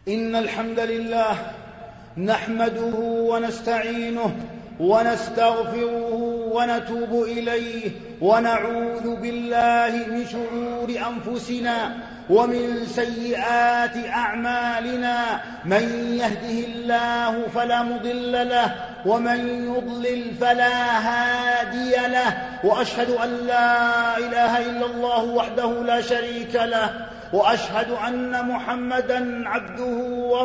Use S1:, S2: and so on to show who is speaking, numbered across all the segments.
S1: إن الحمد لله نحمده ونستعينه ونستغفره ونتوب إليه ونعوذ بالله من شرور أنفسنا ومن سيئات أعمالنا. من يهده الله فلا مضل له ومن يضلل فلا هادي له، وأشهد أن لا إله إلا الله وحده لا شريك له، وأشهد أن محمدًا عبده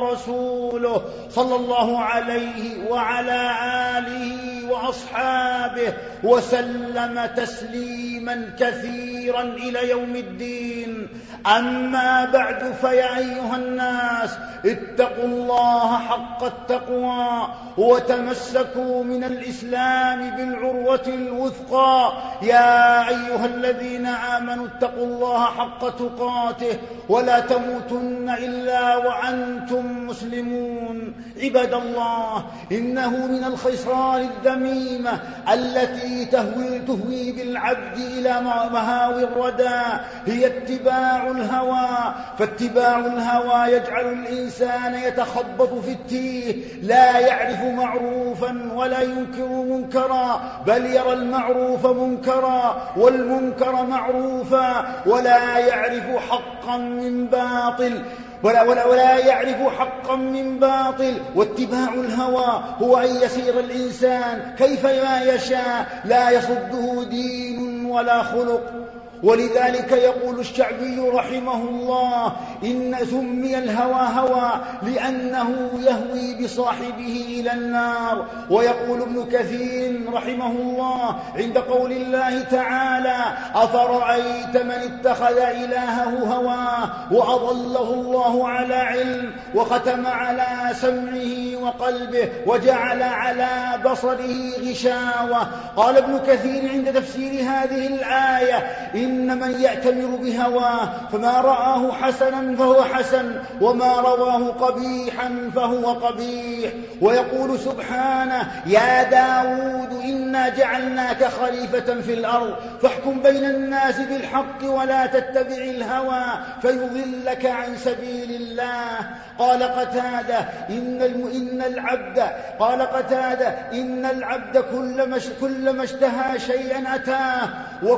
S1: ورسوله صلى الله عليه وعلى آله وأصحابه وسلم تسليمًا كثيرًا إلى يوم الدين. أما بعد، فيا أيها الناس اتقوا الله حق التقوى وتمسكوا من الإسلام بالعروة الوثقى. يا أيها الذين آمنوا اتقوا الله حق تقاته ولا تموتن إلا وأنتم مسلمون. عباد الله، إنه من الخسران الذميمة التي تهوي بالعبد إلى مهاوي الردى هي اتباع الهوى. فاتباع الهوى يجعل الإنسان يتخبط في التيه، لا يعرف معروفا ولا ينكر منكرا، بل يرى المعروف منكرا والمنكر معروفا، ولا يعرف حقا من باطل ولا يعرف حقا من باطل. واتباع الهوى هو أن يسير الإنسان كيفما يشاء، لا يصده دين ولا خلق. ولذلك يقول الشعبي رحمه الله: إن سمي الهوى هوى لأنه يهوي بصاحبه إلى النار. ويقول ابن كثير رحمه الله عند قول الله تعالى: أفرأيت من اتخذ إلهه هواه وأضله الله على علم وختم على سمعه وقلبه وجعل على بصره غشاوة. قال ابن كثير عند تفسير هذه الآية: إن من يأتمر بهواه فما رآه حسنا فهو حسن، وما رواه قبيحا فهو قبيح. ويقول سبحانه: يا داود إنا جعلناك خليفة في الأرض فاحكم بين الناس بالحق ولا تتبع الهوى فيضلك عن سبيل الله. قال قتادة: إن العبد كلما اشتهى شيئا أتاه،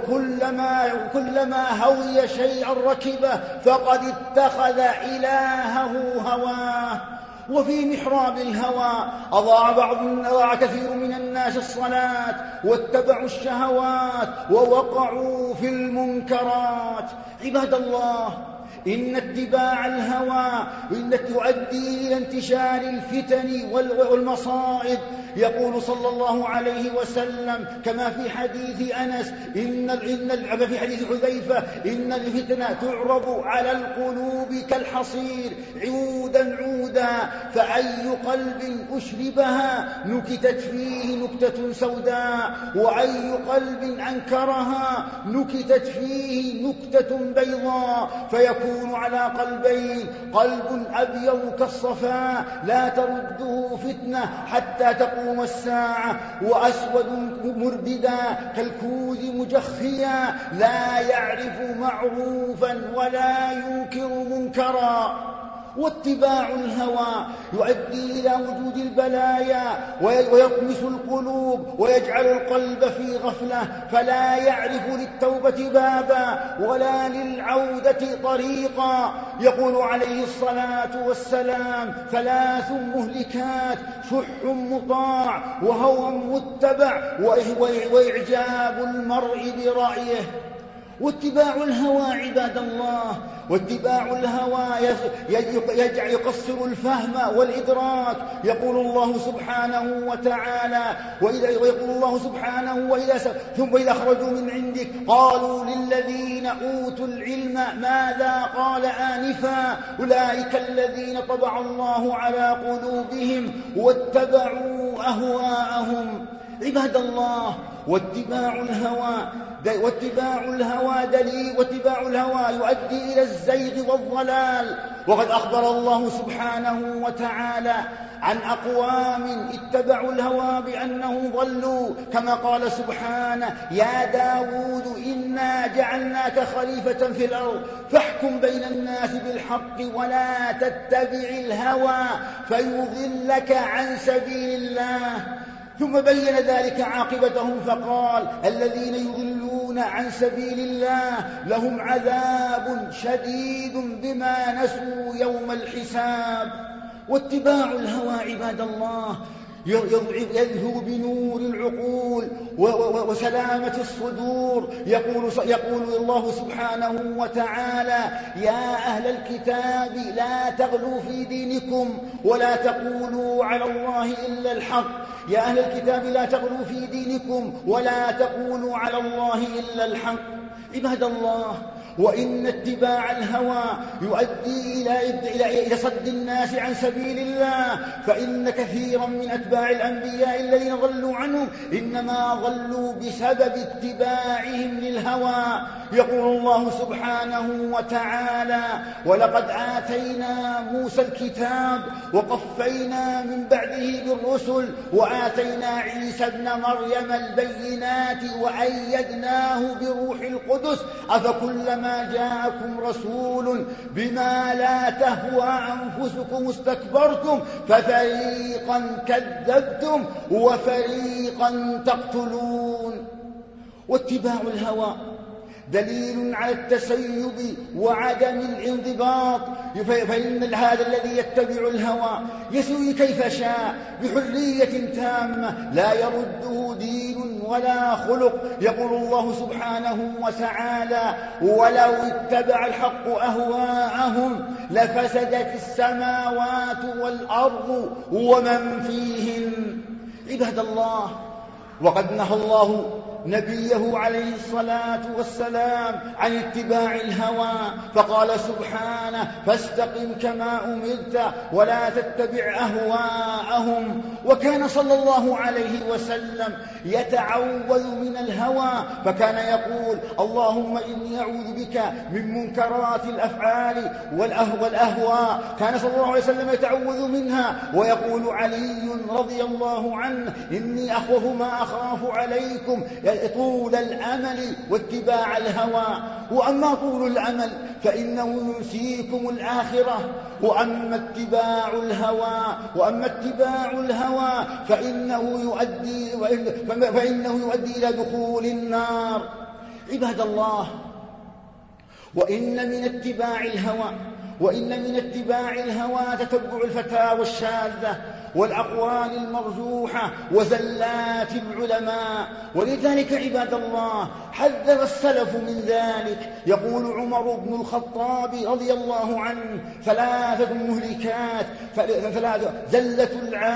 S1: وكلما هوي شيئا ركبه، فقد اتخذ إلهه هواه. وفي محراب الهوى أضاع كثير من الناس الصلاة واتبعوا الشهوات ووقعوا في المنكرات. عباد الله، إن اتباع الهوى يؤدي إلى انتشار الفتن والمصائب. يقول صلى الله عليه وسلم كما في حديث أنس في حديث حذيفة: إن الفتنة تعرض على القلوب كالحصير عودا عودا، فأي قلب أشربها نكتت فيه نكتة سوداء، وأي قلب أنكرها نكتت فيه نكتة بيضاء، فيكون على قلبين: قلب أبيض كالصفاء لا ترده فتنة حتى تقوم الساعة، وأسود مرددا كالكوز مجخيا لا يعرف معروفا ولا ينكر منكرا. واتباع الهوى يؤدي إلى وجود البلايا ويطمس القلوب ويجعل القلب في غفلة، فلا يعرف للتوبة بابا ولا للعودة طريقا. يقول عليه الصلاة والسلام: 3 مهلكات: شح مطاع، وهوى متبع، وإعجاب المرء برأيه. واتباع الهوى عباد الله، واتباع الهوى يقصر الفهم والإدراك. يقول الله سبحانه وتعالى: ويقول الله سبحانه: وإذا خرجوا من عندك قالوا للذين أوتوا العلم ماذا قال آنفا أولئك الذين طبع الله على قلوبهم واتبعوا أهواءهم. عباد الله، واتباع الهوى يؤدي إلى الزيغ والضلال. وقد أخبر الله سبحانه وتعالى عن أقوام اتبعوا الهوى بأنهم ضلوا، كما قال سبحانه: يا داود إنا جعلناك خليفة في الأرض فاحكم بين الناس بالحق ولا تتبع الهوى فيضلك عن سبيل الله. ثم بين ذلك عاقبتهم فقال: الذين يضلون عن سبيل الله لهم عذاب شديد بما نسوا يوم الحساب. واتباع الهوى عباد الله يذهب بنور العقول وسلامة الصدور. يقول الله سبحانه وتعالى: يا أهل الكتاب لا تغلوا في دينكم ولا تقولوا على الله إلا الحق. يا أهل الكتاب لا تغلوا في دينكم ولا تقولوا على الله إلا الحق. عباد الله، وإن اتباع الهوى يؤدي إلى صد الناس عن سبيل الله، فإن كثيرا من أتباع الأنبياء الذين ضلوا عنهم إنما ضلوا بسبب اتباعهم للهوى. يقول الله سبحانه وتعالى: ولقد آتينا موسى الكتاب وقفينا من بعده بالرسل وآتينا عيسى ابن مريم البينات وأيدناه بروح القدس أفكلما جاءكم رسول بما لا تهوى أنفسكم استكبرتم ففريقا كذبتم وفريقا تقتلون. واتباع الهوى دليل على التسيب وعدم الانضباط، فإن هذا الذي يتبع الهوى يسوي كيف شاء بحرية تامة لا يرده دين ولا خلق. يقول الله سبحانه وتعالى: ولو اتبع الحق أهواءهم لفسدت السماوات والأرض ومن فيهن. عباد الله، وقد نهى الله نبيه عليه الصلاة والسلام عن اتباع الهوى، فقال سبحانه: فاستقم كما أمرت ولا تتبع أهواءهم. وكان صلى الله عليه وسلم يتعوذ من الهوى، فكان يقول: اللهم إني أعوذ بك من منكرات الأفعال والأهواء. كان صلى الله عليه وسلم يتعوذ منها. ويقول علي رضي الله عنه: إني أخوف ما أخاف عليكم طول الأمل واتباع الهوى. وأما طول الأمل فإنه ينسيكم الآخرة، وأما اتباع الهوى فإنه يؤدي إلى دخول النار. عباد الله، وإن من اتباع الهوى تتبع الفتاوى الشاذة والأقوال المرجوحة وزلات العلماء. ولذلك عباد الله حذر السلف من ذلك. يقول عمر بن الخطاب رضي الله عنه: ثلاثة مهلكات، زلة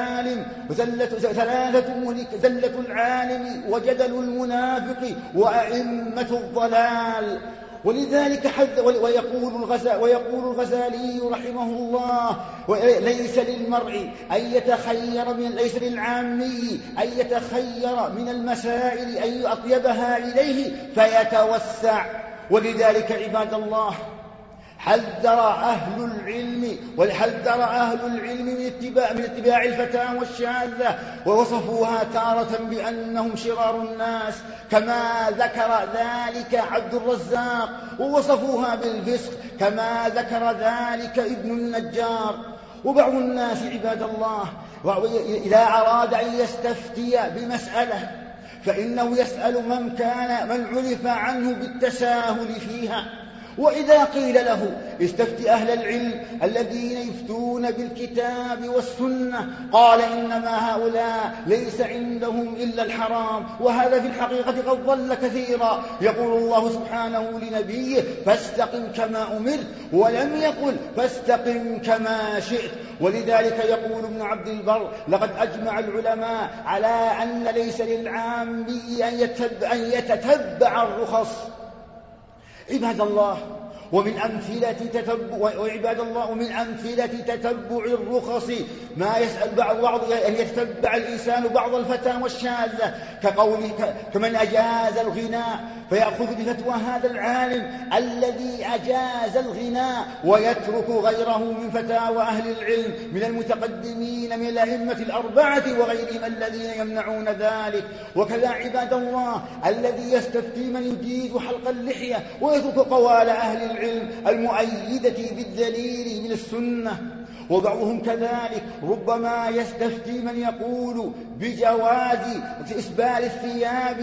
S1: العالم وجدل المنافق وأئمة الضلال. ولذلك ويقول الغزالي رحمه الله: ليس للعامي أن يتخير من المسائل أن أطيبها إليه فيتوسع. ولذلك عباد الله حذر أهل العلم من اتباع الفتاوى الشاذة، ووصفوها تارة بأنهم شرار الناس كما ذكر ذلك عبد الرزاق، ووصفوها بالفسق كما ذكر ذلك ابن النجار. وبعض الناس عباد الله إذا أراد أن يستفتي بمسألة فإنه يسأل من عرف عنه بالتساهل فيها. وإذا قيل له استفت أهل العلم الذين يفتون بالكتاب والسنة قال: إنما هؤلاء ليس عندهم إلا الحرام، وهذا في الحقيقة قد ضل كثيرا. يقول الله سبحانه لنبيه: فاستقم كما أمرت، ولم يقل فاستقم كما شئت. ولذلك يقول ابن عبد البر: لقد أجمع العلماء على أن ليس للعامي أن يتتبع الرخص. عباد الله، ومن أمثلة تتبع الرخص ما يسأل بعض أن يتبع الإنسان بعض الفتاوى والشاذة كمن أجاز الغناء فيأخذ بفتوى هذا العالم الذي أجاز الغناء ويترك غيره من فتاوى أهل العلم من المتقدمين من الأئمة الأربعة وغيرهم الذين يمنعون ذلك. وكذا عباد الله الذي يستفتي من يجيز حلق اللحية ويترك قوال أهل العلم المؤيدة بالدليل من السنة. وبعضهم كذلك ربما يستفتي من يقول بجواز إسبال الثياب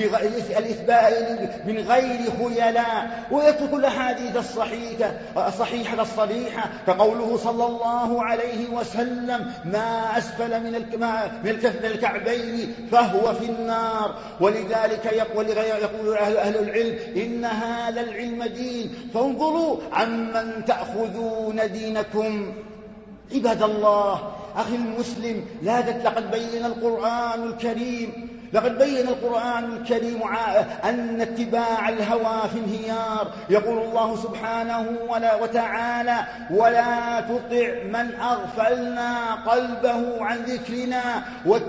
S1: من غير خيلاء ويترك الأحاديث الصحيحة الصريحة كقوله صلى الله عليه وسلم ما أسفل من الكعبين فهو في النار. ولذلك يقول أهل العلم إن هذا العلم دين فانظروا عمن تأخذون دينكم. عباد الله أخي المسلم لقد بين القرآن الكريم أن اتباع الهوى في انهيار. يقول الله سبحانه وتعالى ولا تطع من أغفلنا قلبه عن ذكرنا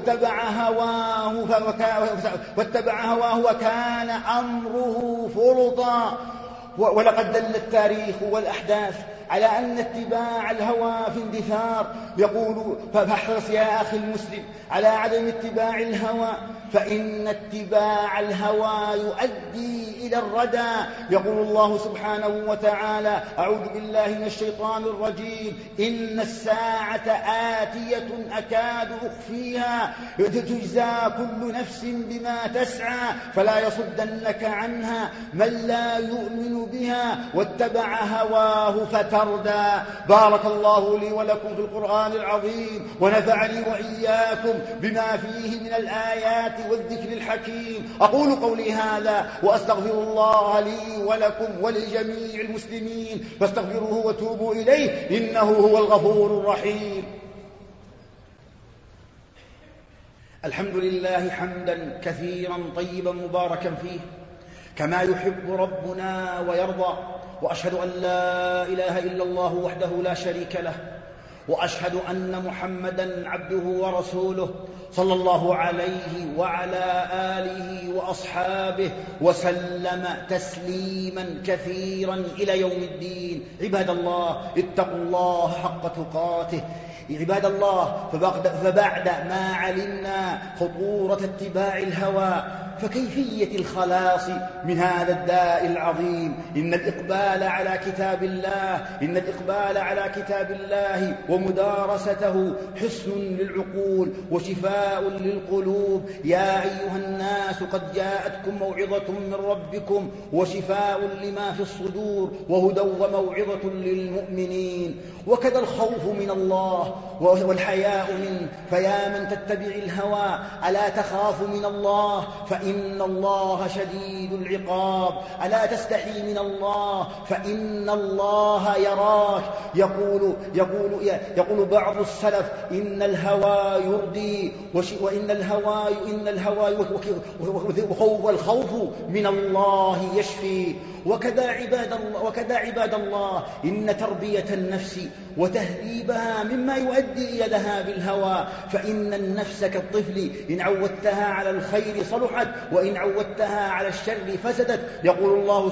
S1: واتبع هواه وكان أمره فرطا. ولقد دل التاريخ والأحداث على أن اتباع الهوى في اندثار. يقول فاحرص يا أخي المسلم على عدم اتباع الهوى فإن اتباع الهوى يؤدي إلى الردى. يقول الله سبحانه وتعالى أعوذ بالله من الشيطان الرجيم إن الساعة آتية أكاد أخفيها تجزى كل نفس بما تسعى فلا يصدنك عنها من لا يؤمن بها واتبع هواه فتردى. بارك الله لي ولكم في القرآن العظيم ونفعني وإياكم بما فيه من الآيات والذكر الحكيم. أقول قولي هذا وأستغفر الله لي ولكم ولجميع المسلمين فاستغفروه وتوبوا إليه إنه هو الغفور الرحيم. الحمد لله حمدا كثيرا طيبا مباركا فيه كما يحب ربنا ويرضى. وأشهد أن لا إله إلا الله وحده لا شريك له وأشهد أن محمدا عبده ورسوله صلى الله عليه وعلى آله وأصحابه وسلم تسليما كثيرا إلى يوم الدين. عباد الله اتقوا الله حق تقاته. عباد الله فبعد ما علمنا خطورة اتباع الهوى فكيفية الخلاص من هذا الداء العظيم إن الإقبال على كتاب الله ومدارسته حصن للعقول وشفاء للقلوب. يا أيها الناس قد جاءتكم موعظة من ربكم وشفاء لما في الصدور وهدى وموعظة للمؤمنين. وكذا الخوف من الله والحياء منه. فيا من تتبع الهوى ألا تخاف من الله فإن الله شديد العقاب. ألا تستحي من الله فإن الله يراك. يقول بعض السلف إن الهوى يردي وإن الهوى والخوف من الله يشفي. وكذا عباد الله إن تربية النفس وتهذيبها مما يؤدي إلى ذهاب الهوى. فإن النفس كالطفل إن عودتها على الخير صلحت وإن عودتها على الشر فسدت. يقول الله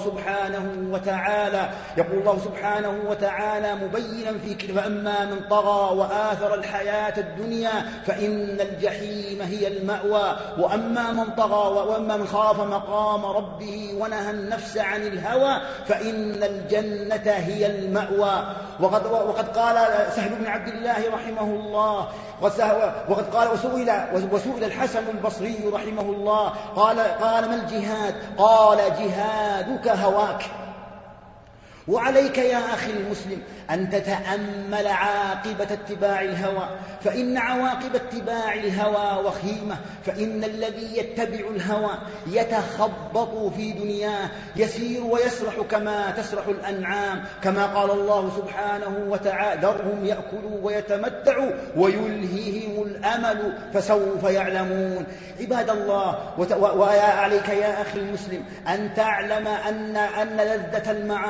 S1: سبحانه وتعالى مبينا في فأما من طغى وآثر الحياة الدنيا فإن الجحيم هي المأوى وأما من خاف مقام ربه ونهى النفس عن الهوى فإن الجنة هي المأوى. وقد قال سهل بن عبد الله رحمه الله وقد قال وسئل الحسن البصري رحمه الله قال ما الجهاد؟ قال جهادك هواك. وعليك يا أخي المسلم أن تتأمل عاقبة اتباع الهوى فإن عواقب اتباع الهوى وخيمة. فإن الذي يتبع الهوى يتخبط في دنياه يسير ويسرح كما تسرح الأنعام كما قال الله سبحانه وتعالى ذرهم يأكلوا ويتمتعوا ويلهيهم الأمل فسوف يعلمون. عباد الله وعليك يا أخي المسلم أن تعلم أن لذة المعاصي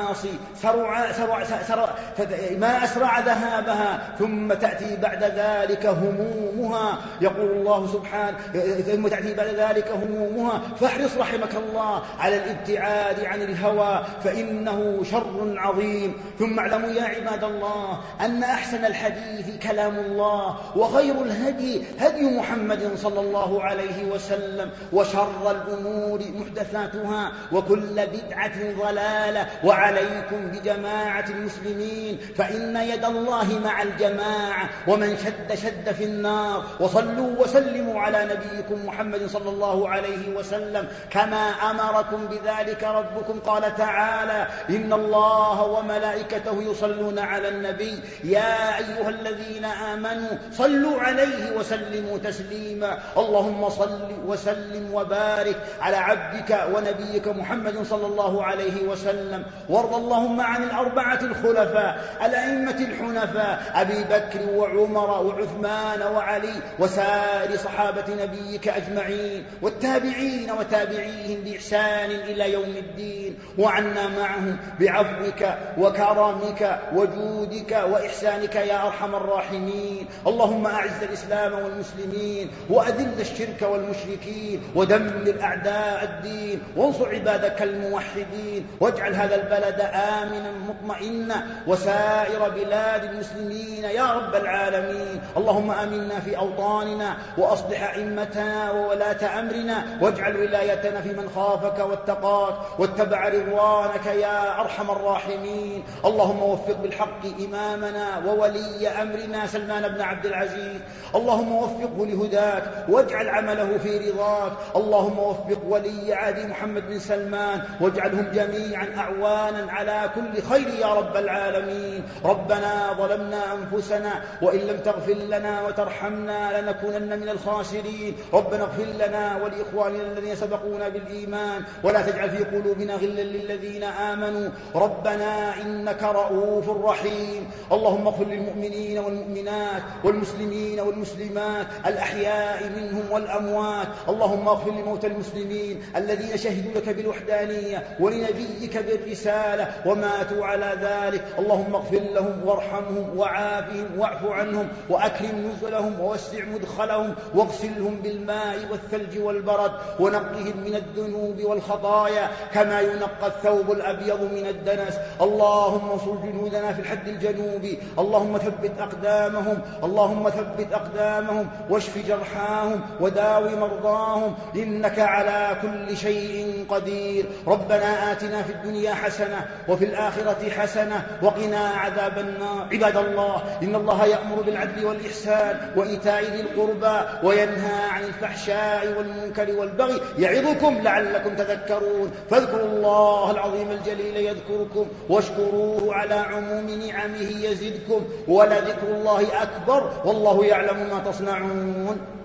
S1: ما أسرع ذهابها، ثم تأتي بعد ذلك همومها. يقول الله سبحانه: ثم تأتي بعد ذلك همومها فاحرص رحمك الله على الابتعاد عن الهوى فإنه شر عظيم. ثم اعلموا يا عباد الله أن أحسن الحديث كلام الله، وخير الهدي هدي محمد صلى الله عليه وسلم، وشر الأمور محدثاتها، وكل بدعة ضلالة. وعليكم بجماعة المسلمين فإن يد الله مع الجماعة، ومن شد في النار. وصلوا وسلموا على نبيكم محمد صلى الله عليه وسلم كما أمركم بذلك ربكم. قال تعالى: إن الله وملائكته يصلون على النبي يا أيها الذين آمنوا صلوا عليه وسلموا تسليما. اللهم صل وسلم وبارك على عبدك ونبيك محمد صلى الله عليه وسلم. وارض اللهم عن الأربعة الخلفاء الأئمة الحنفاء أبي بكر وعمر وعثمان وعلي وسائر صحابة نبيك أجمعين، والتابعين وتابعيهم بإحسان إلى يوم الدين، وعنا معهم بعفوك وكرمك وجودك وإحسانك يا أرحم الراحمين. اللهم أعز الإسلام والمسلمين، وأذل الشرك والمشركين، ودمر أعداء الدين، وانصر عبادك الموحدين، واجعل هذا البلد آمنا مطمئنا وسائر بلاد المسلمين يا رب العالمين. اللهم آمنا في أوطاننا، وأصلح أئمتنا وولاة أمرنا، واجعل ولايتنا في من خافك واتقاك واتبع رضوانك يا أرحم الراحمين. اللهم وفق بالحق إمامنا وولي أمرنا سلمان بن عبد العزيز، اللهم وفقه لهداك واجعل عمله في رضاك. اللهم وفق ولي عهد محمد بن سلمان، واجعلهم جميعا أعوانا على كل خير يا رب العالمين. ربنا ظلمنا أنفسنا وإن لم تغفر لنا وترحمنا لنكونن من الخاسرين. ربنا اغفر لنا ولإخواننا الذين سبقونا بالإيمان، ولا تجعل في قلوبنا غلا للذين آمنوا. ربنا إنك رؤوف رحيم. اللهم اغفر للمؤمنين والمؤمنات والمسلمين والمسلمات الأحياء منهم والأموات. اللهم اغفر لموتى المسلمين الذين شهدوا لك بالوحدانية ولنبيك بالرسالة وماتوا على ذلك. اللهم اغفر لهم وارحمهم وعافهم واعف عنهم وأكرم نزلهم ووسع مدخلهم واغسلهم بالماء والثلج والبرد ونقهم من الذنوب والخطايا كما ينقى الثوب الأبيض من الدنس. اللهم انصر جنودنا في الحد الجنوبي. اللهم ثبت أقدامهم، اللهم ثبت أقدامهم واشف جرحاهم وداوي مرضاهم إنك على كل شيء قدير. ربنا آتنا في الدنيا حسنة وفي الآخرة حسنة وقنا عذاب النار. عباد الله إن الله يأمر بالعدل والإحسان وإيتاء ذي القربى وينهى عن الفحشاء والمنكر والبغي يعظكم لعلكم تذكرون. فاذكروا الله العظيم الجليل يذكركم واشكروه على عموم نعمه يزدكم ولذكر الله أكبر والله يعلم ما تصنعون.